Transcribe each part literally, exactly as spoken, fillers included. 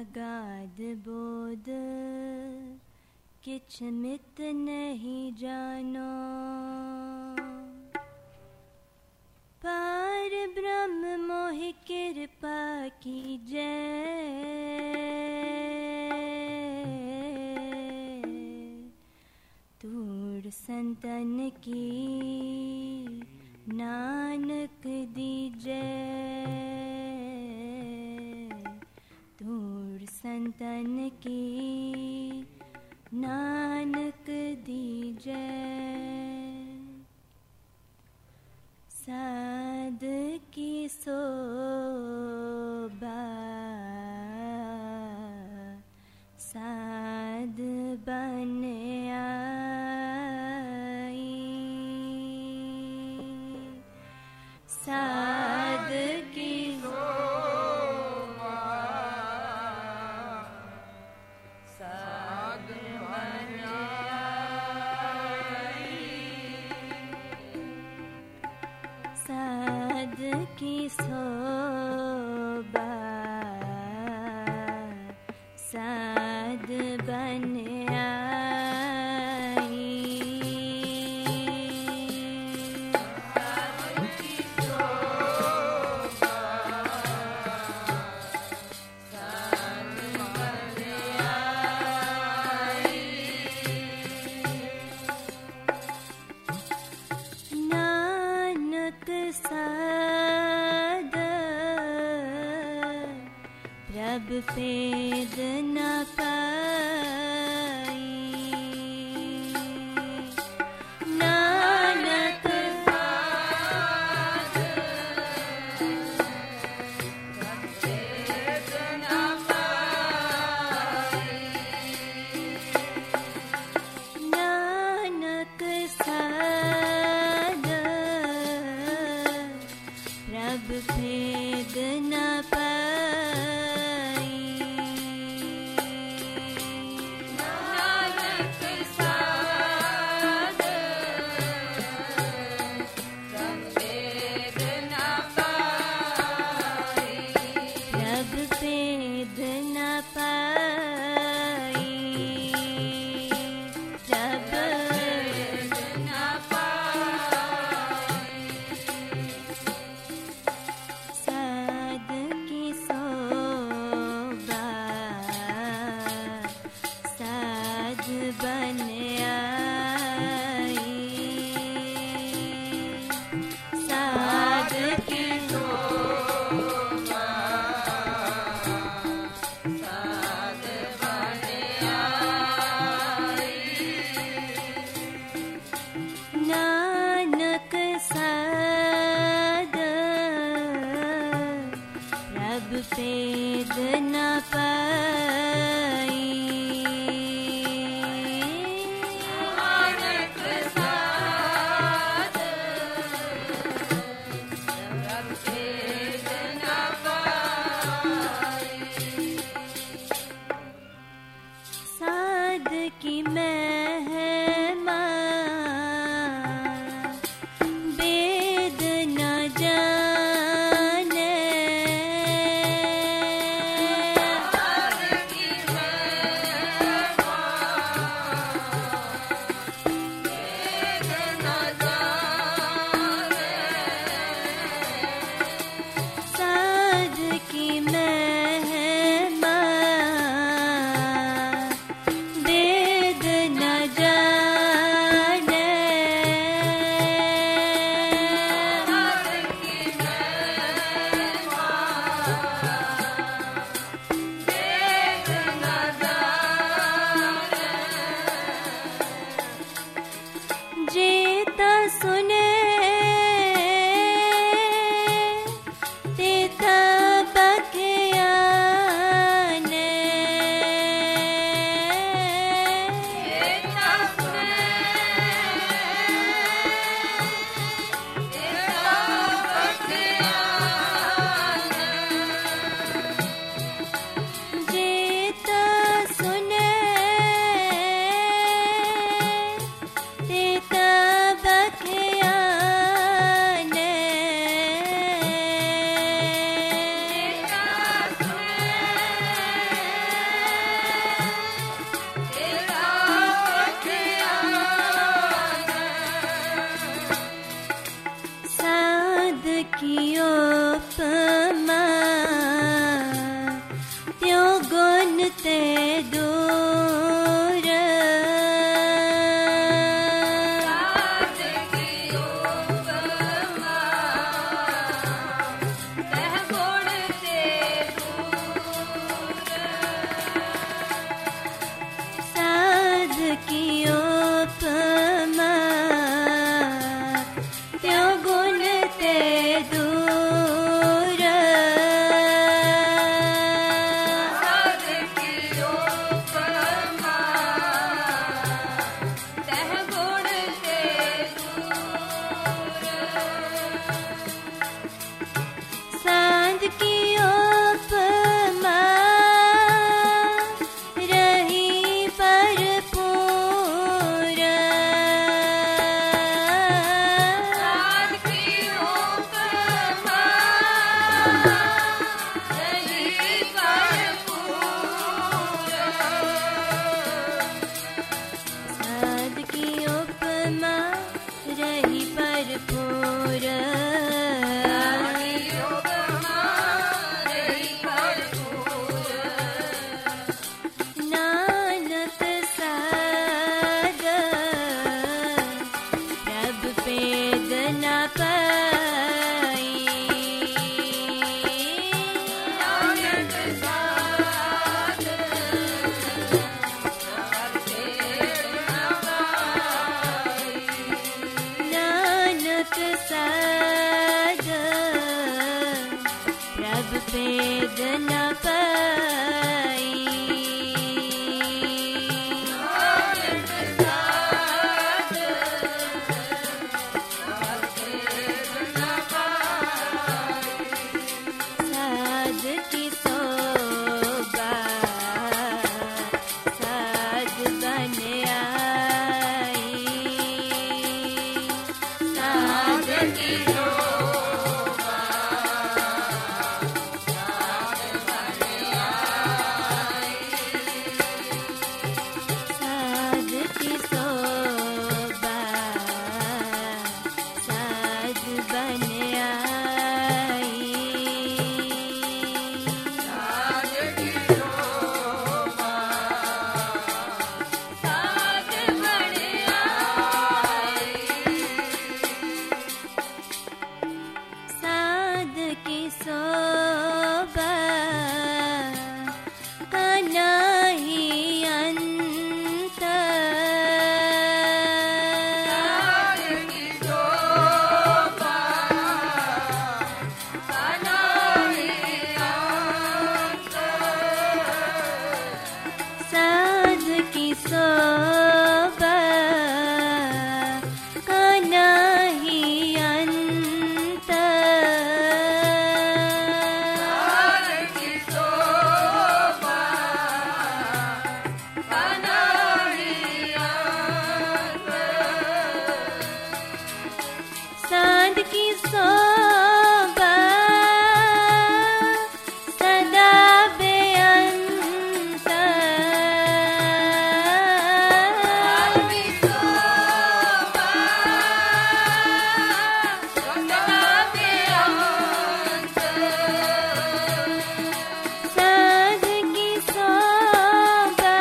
अगाध बोध किछ मित नहीं जानो, पार ब्रह्म मोहि कृपा कीजै, तूर संतन की नानक दीजै, तूर संतन की नानक दीजै। साध की शोभा साध बन आई, साध की शोभा साध बन आई, साध की शोभा साध बन साध प्रभ पेद न पाई, नानक साध प्रभ पेद न पाई, नानक साध प्रभ भेद न पाई, नानक साध प्रभ भेद न पाई, प्रभ भेद न पाई, प्रभ भेद न पाई। साध की शोभा साध बन आई, साध की शोभा साध बन आई, नानक साध प्रभ पेद न पाई, नानक साध प्रभ पेद न पाई, साध की महिमा वेद न जाने, की उपमा रही भरपूर। साध की उपमा रही भरपूर। साध की उपमा रही भरपूर। नानक साध प्रभ पेद न पाई। नानक साध नानक साध प्रभ पेद न पाई। साध की शोभा साध बन आई। साध की शोभा साध की शोभा साध बन आई। साध की शोभा साध बन आई। साध की शोभा का नाही अंत। साध की शोभा का नाही अंत। साध की शोभा का नाही अंत। साध की शोभा का नाही अंत। साध की शोभा सदा बेअंत। साध की शोभा सदा बेअंत। साध की शोभा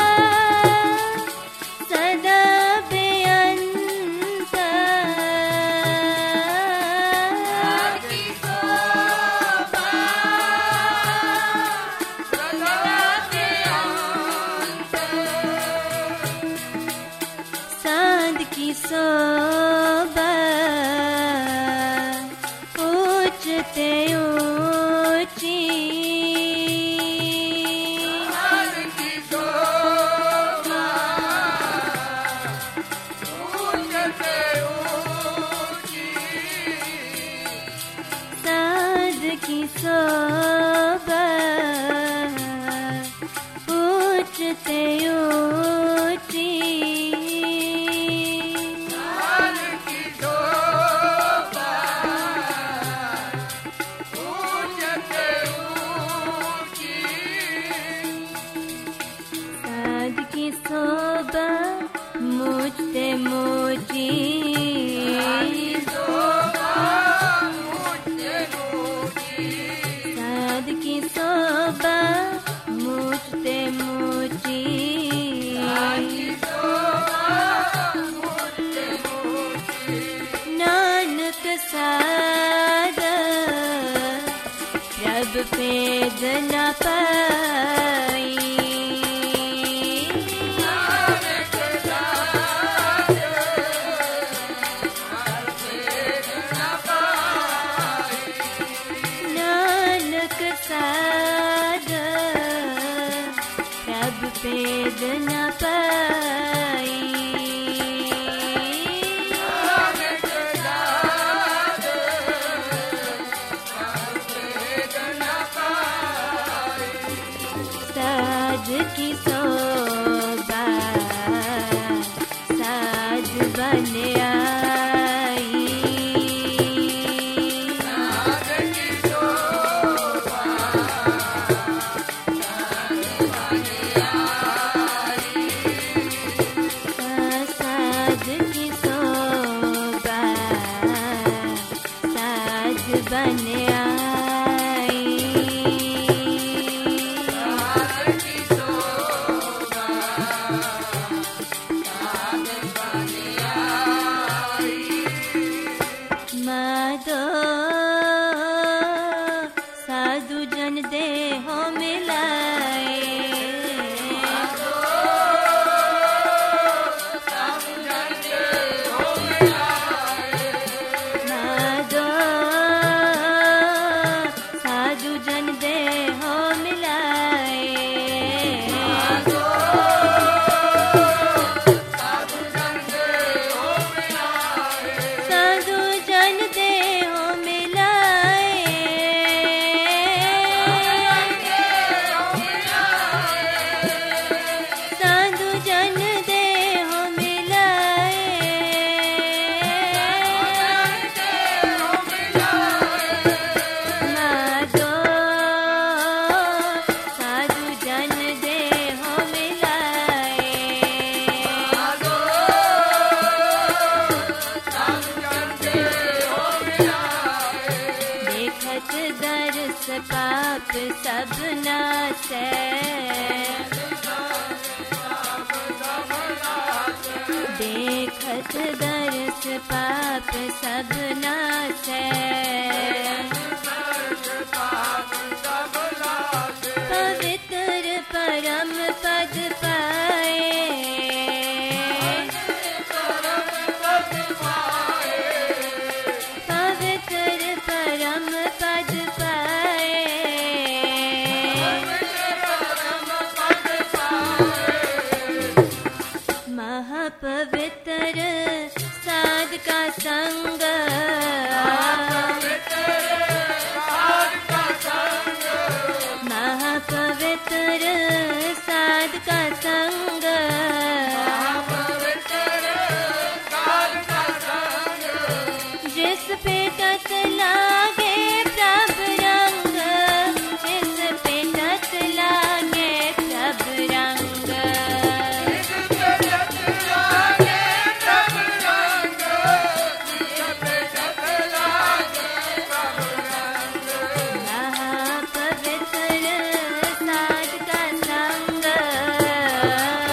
सदा बेअंत। साध की शोभा सदा बेअंत। साध की शोभा ऊंचते ऊंची। साध की शोभा ऊंचते ऊंची। साध की शोभा ऊंचते ऊंची। साध की शोभा ऊंचते ऊंची। साध की शोभा मुझते मोची। साध की शोभा मुझते मोची। नानक साध प्रभ पेद न पाई। नानक साध प्रभ पेद न पाई। नानक साध प्रभ पेद न पाई। नानक साध प्रभ पेद जन देह मिलाए। नादो साधु जन देह मिलाए। साधु जन देह मिलाए। साधु जन देह मिलाए। नादो साधु जन देह मिलाए। देखत दर्श पाप सब नासै। देखत दर्श पाप सब नासै। पवित्र परम पद पाए। पवित्र परम पद पाए। महापवित्र साध का संग। महापवित्र साध का संग। जिस पे तत लागे प्रभ रंग। जिस पे तत लागे प्रभ रंग। महापवित्र साध का संग।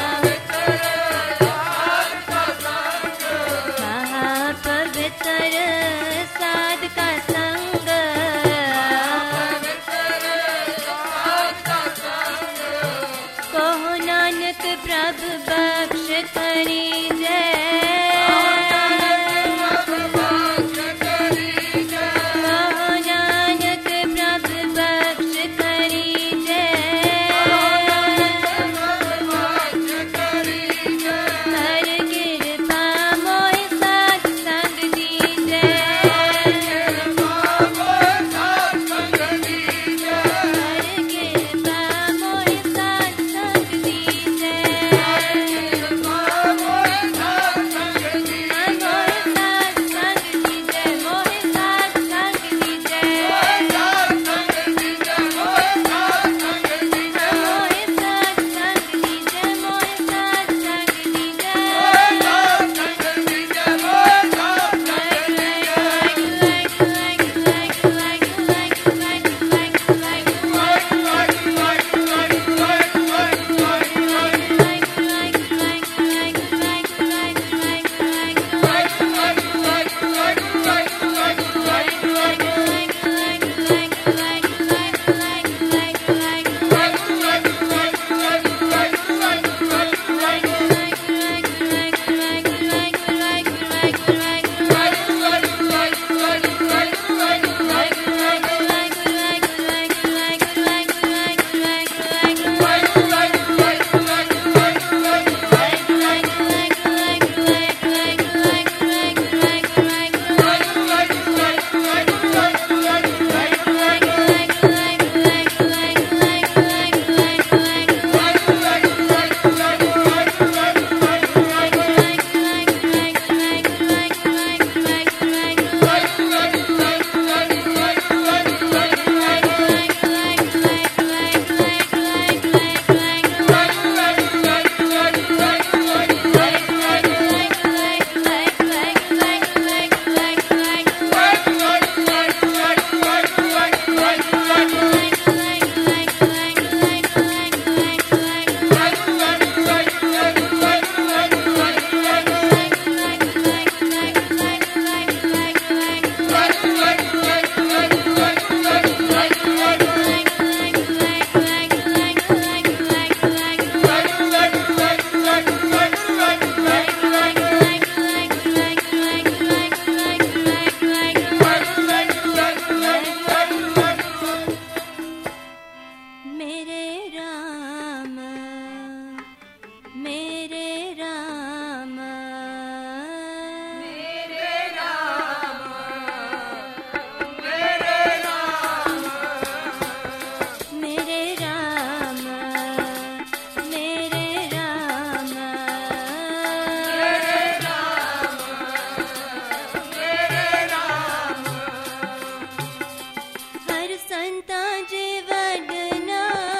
संता जे वडना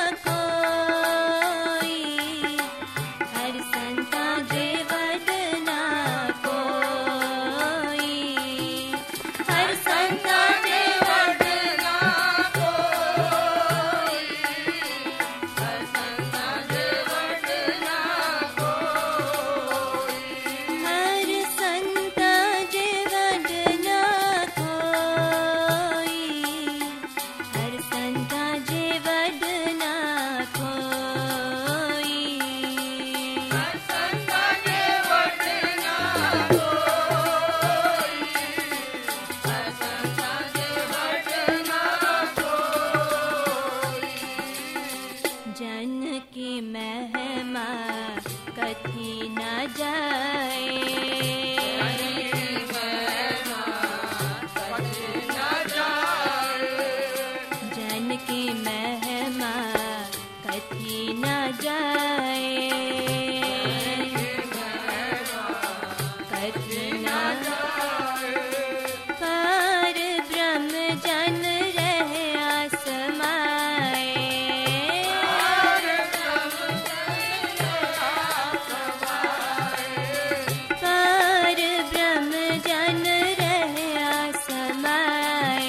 कोई, हर संता जे वडना कोई, हर संता जे वडना कोई, हर संता जे वडना कोई, हर संता जे वडना कोई, हर संता जे वडना कोई, हर संता जे वडना कोई, हर संता जे वडना कोई। जन की महिमा कथी न जाए, जन की महिमा कथी न जाए, कथी न पर ब्रह्म जन रहे आसमाए, पर ब्रह्म जन रहे आसमाए,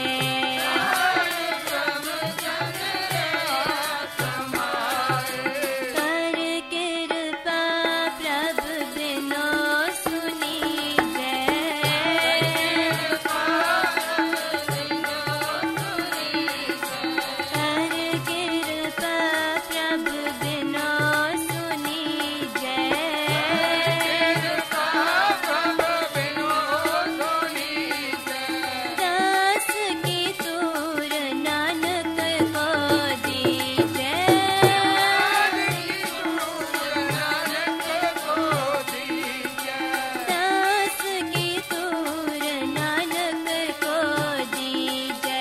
कर कृपा प्रभु बिनो सुनी जय, कर कृपा प्रभु बिनो सुनी जय, दास की तूर नानक को दीजै, दास की तूर नानक को दीजै,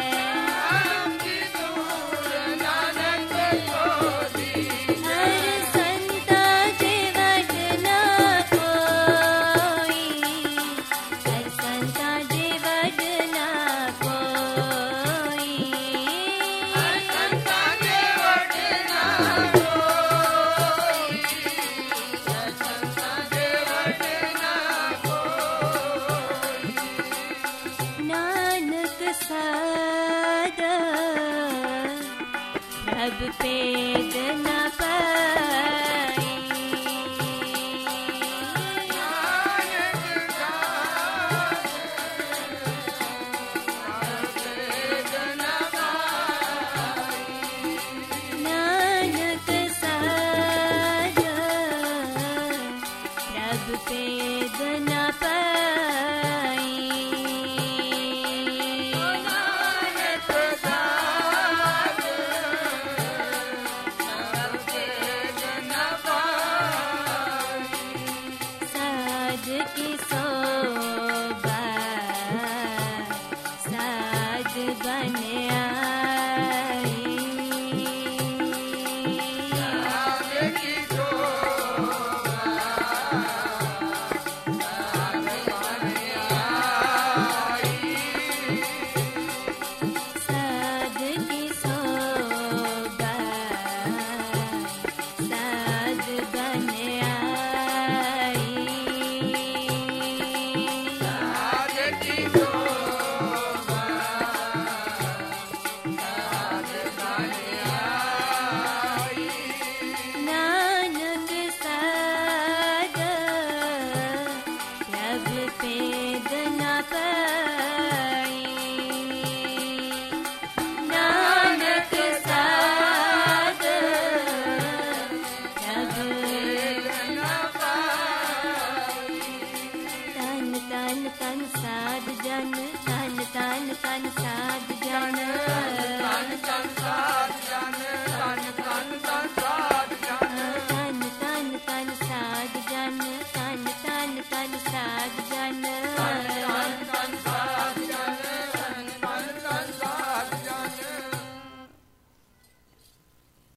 हर संता जे वडना कोई, हर संता जे वडना कोई, हर संता जे वडना कोई, हर संता जे वडना कोई। नानक सादा प्रभ पेदना